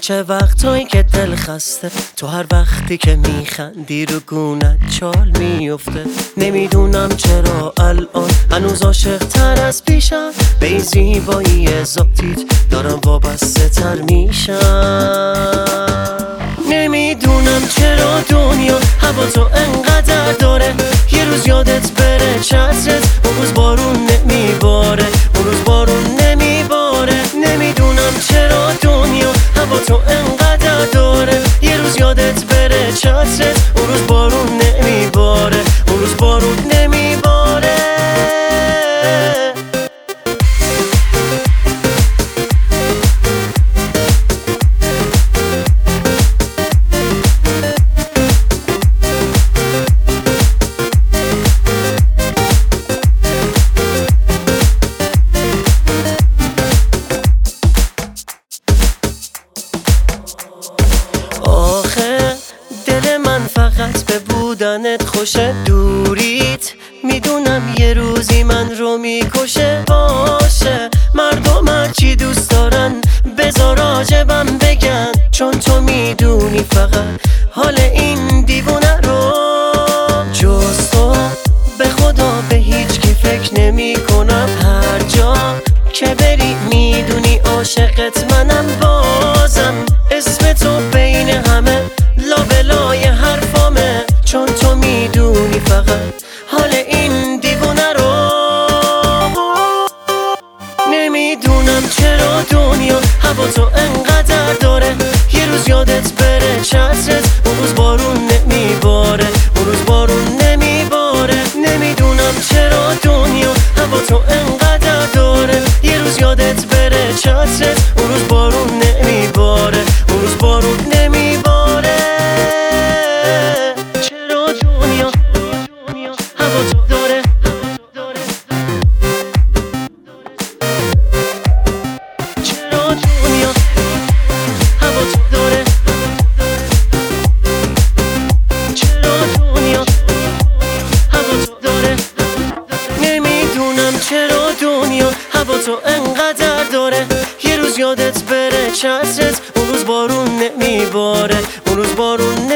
چه وقتایی که دل خسته، تو هر وقتی که میخندی رو گونت چال میفته. نمیدونم چرا الان هنوز عاشق تر از پیشم، به این زیبایی ذاتیت دارم وابسته تر میشم. نمیدونم چرا دنیا هوا تو انقدر داره، یه روز یادت بره چترت، اون روز بارون نمیباره، اون روز بارون نمیباره. نمیدونم چرا دنیا هوا تو انقدر داره، یه روز یادت بره چترت، اون روز بارون نمیباره، اون روز بارون نمیباره. فقط به بودنت خوشه، دوریت میدونم یه روزی من رو میکشه. باشه مردم هرچی دوست دارن بذار راجبم بگن، چون تو میدونی فقط حال این دیوونه رو. جز تو به خدا به هیچ کی فکر نمی کنم، هر جا که بری میدونی عاشقت منم. بازم اسم تو بین همه لابلای حرفامه، چون تو میدونی فقط حال این دیوونه رو. نمیدونم چرا دنیا هوا تو انقدر داره، یه روز یادت بره چترت، اون روز بارون نمیباره، اون روز بارون نمیباره. نمیدونم چرا دنیا هوا تو انقدر داره، یه روز یادت بره چترت، اون روز بارون نمیباره، اون روز بارون نمیباره. چرا دنیا هوا تو انقدر داره، یه روز یادت بره چترت، اون روز بارون نمیباره، اون روز بارون